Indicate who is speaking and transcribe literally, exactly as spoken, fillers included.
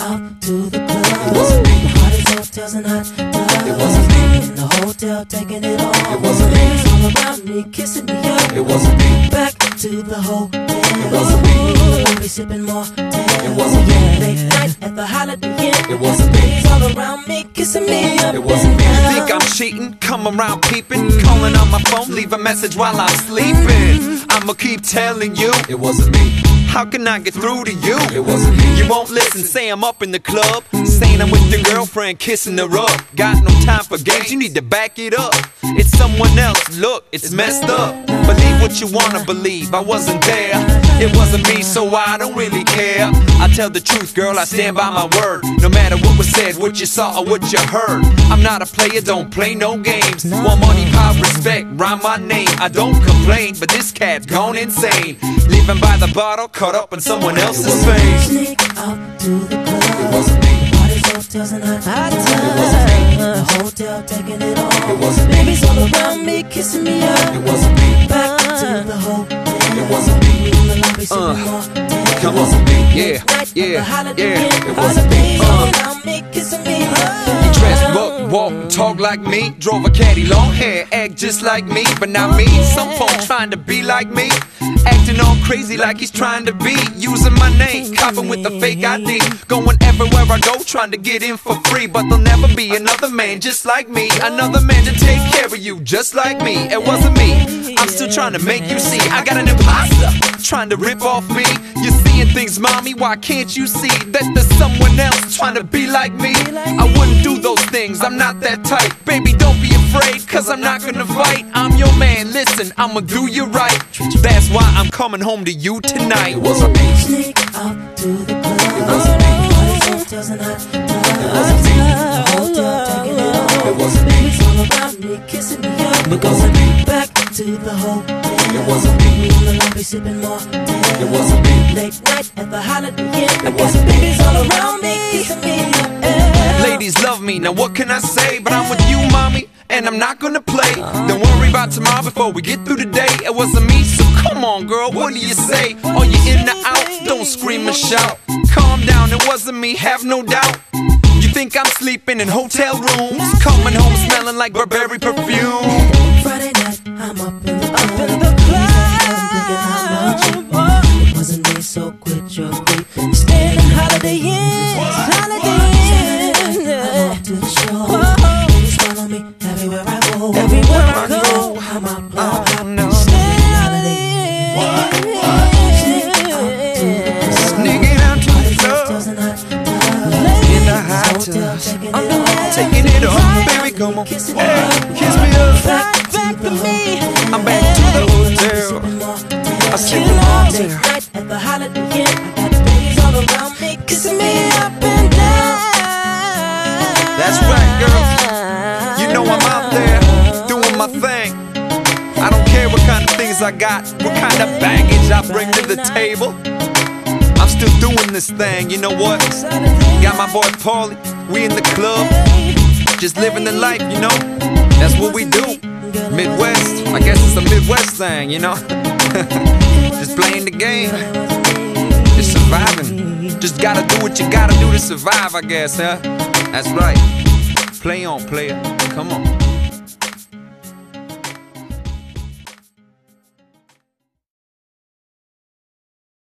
Speaker 1: out to the club. It wasn't me. Parties, hotels, and hot tubs. It wasn't me. In the hotel, taking it all. It wasn't me. All around me, kissing me up.
Speaker 2: It wasn't me.
Speaker 1: Back to the hotel.
Speaker 2: It wasn't me.
Speaker 1: I'll be sipping more.
Speaker 2: It wasn't me.
Speaker 1: Late night at the Holiday Inn.
Speaker 2: It wasn't me.
Speaker 1: Ladies all around me, kissing me up.
Speaker 2: It wasn't me.
Speaker 3: You think I'm cheating? Come around peeping, calling on my phone, leave a message while I'm sleeping. I'ma keep telling you,
Speaker 2: It wasn't me.
Speaker 3: how can I get through to you?
Speaker 2: It wasn't me.
Speaker 3: You won't listen, say I'm up in the club, saying I'm with your girlfriend, kissing her up. Got no time for games, you need to back it up. It's someone else, look, it's messed up. Believe what you wanna believe, I wasn't there. It wasn't me, so I don't really care. I tell the truth, girl, I stand by my word. No matter what was said, what you saw or what you heard. I'm not a player, don't play no games. Want money, power, respect, rhyme my name. I don't complain, but this cat's gone insane. Living by the bottle, caught up in someone else's face.
Speaker 1: Sneak out to the club.
Speaker 2: It wasn't me.
Speaker 1: Parties, hotels, and hot tubs.
Speaker 2: It wasn't me.
Speaker 1: The hotel, taking it all.
Speaker 2: It wasn't me.
Speaker 1: Babies all around me, kissing me up.
Speaker 2: It wasn't me.
Speaker 1: Back to the hotel.
Speaker 2: It wasn't me.
Speaker 1: In the lobby, sipping
Speaker 3: Uh,
Speaker 1: more.
Speaker 3: Come
Speaker 2: It
Speaker 3: on,
Speaker 2: wasn't me.
Speaker 3: yeah, yeah, yeah.
Speaker 2: It wasn't me.
Speaker 1: All around me, kissing me up.
Speaker 3: You dress, walk, walk, talk like me. Drove a caddy, long hair, act just like me. But not me, some folks trying to be like me. Acting all crazy like he's trying to be. Using my name, copping with the fake I D. Going everywhere I go, trying to get in for free. But there'll never be another man just like me. Another man to take care of you just like me. It wasn't me, I'm still trying to make you see. I got an imposter trying to rip off me. You're seeing things, mommy, why can't you see that there's someone else trying to be like me? I wouldn't do those things, I'm not that type. Baby, don't be afraid, cause I'm not gonna fight. I'm your man, listen, I'ma do you right. That's why I'm coming home to you tonight.
Speaker 2: It wasn't me.
Speaker 1: Sneak out to the club.
Speaker 2: It wasn't me.
Speaker 1: Parties, hotels, and hot tubs.
Speaker 2: It wasn't me.
Speaker 1: The hotel, taking it all.
Speaker 2: It wasn't me.
Speaker 1: Babies all around me, kissing me up.
Speaker 2: It wasn't me.
Speaker 1: Back to the hotel.
Speaker 2: It wasn't me.
Speaker 1: In the lobby, sipping more.
Speaker 2: It wasn't me.
Speaker 1: Late night at the Holiday Inn.
Speaker 2: It wasn't me.
Speaker 1: Babies all around me, kissing me up.
Speaker 3: Ladies love me, now what can I say? But I'm with you, mommy, and I'm not gonna play. Don't worry about tomorrow before we get through the day. It wasn't me, so come on, girl, what do you say? Are you in or out? Don't scream and shout. Calm down, it wasn't me, have no doubt. You think I'm sleeping in hotel rooms, coming home smelling like Burberry perfume.
Speaker 1: Friday night, I'm up in the club. Up in the club. Thinking how about you? It wasn't me, so quit your creeping. Staying in Holiday Inn. Holiday Inn. I'm off to the show. Ladies follow me everywhere I go. Everywhere I go, I'm out, I'm out.
Speaker 3: no.
Speaker 1: Staying in Holiday Inn.
Speaker 3: Sneaking out to the club,
Speaker 1: Hotels and hot tubs.
Speaker 3: in the hot tubs, taking it off, baby, come on, hey, kiss me up.
Speaker 1: Back, back to me.
Speaker 3: I'm back to the hotel. I sleep in the hotel.
Speaker 1: Night at the Holiday Inn. I got babies all around me, kissing me up and down.
Speaker 3: That's right, girl. You know I'm out there doing my thing. I don't care what kind of things I got, what kind of baggage I bring to the table. I'm still doing this thing, you know what? Got my boy Paulie, we in the club, just living the life, you know? That's what we do. Midwest, I guess it's a Midwest thing, you know? Just playing the game, just surviving. Just gotta do what you gotta do to survive, I guess, huh? That's right. Play on, player. Come on.